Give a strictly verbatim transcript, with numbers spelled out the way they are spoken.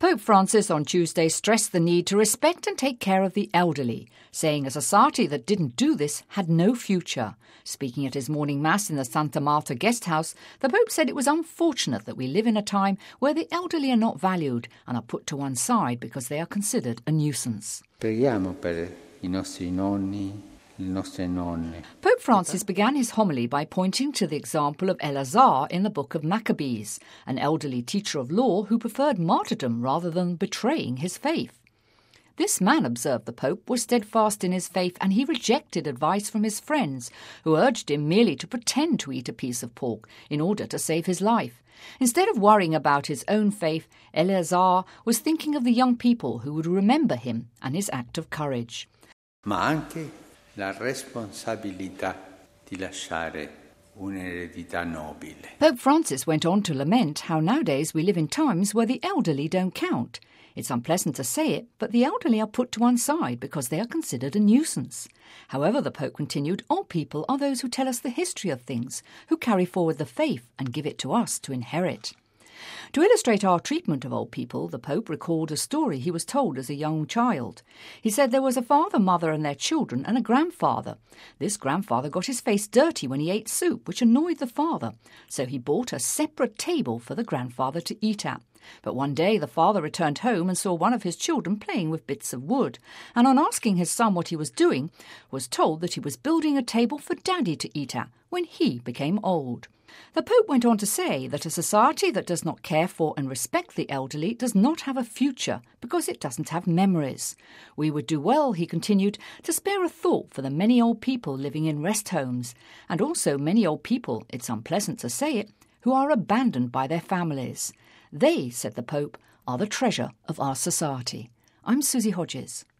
Pope Francis on Tuesday stressed the need to respect and take care of the elderly, saying a society that didn't do this had no future. Speaking at his morning mass in the Santa Marta guest house, the Pope said it was unfortunate that we live in a time where the elderly are not valued and are put to one side because they are considered a nuisance. Preghiamo per i nostri nonni, le nostre nonne. Pope Francis began his homily by pointing to the example of Eleazar in the book of Maccabees, an elderly teacher of law who preferred martyrdom rather than betraying his faith. This man, observed the Pope, was steadfast in his faith, and he rejected advice from his friends, who urged him merely to pretend to eat a piece of pork in order to save his life. Instead of worrying about his own faith, Eleazar was thinking of the young people who would remember him and his act of courage. Ma anche la responsabilità di lasciare un'eredità nobile. Pope Francis went on to lament how nowadays we live in times where the elderly don't count. It's unpleasant to say it, but the elderly are put to one side because they are considered a nuisance. However, the Pope continued, old people are those who tell us the history of things, who carry forward the faith and give it to us to inherit. To illustrate our treatment of old people, the Pope recalled a story he was told as a young child. He said there was a father, mother and their children and a grandfather. This grandfather got his face dirty when he ate soup, which annoyed the father, so he bought a separate table for the grandfather to eat at. But one day the father returned home and saw one of his children playing with bits of wood, and on asking his son what he was doing, was told that he was building a table for Daddy to eat at when he became old. The Pope went on to say that a society that does not care for and respect the elderly does not have a future because it doesn't have memories. We would do well, he continued, to spare a thought for the many old people living in rest homes, and also many old people, it's unpleasant to say it, who are abandoned by their families. They, said the Pope, are the treasure of our society. I'm Susie Hodges.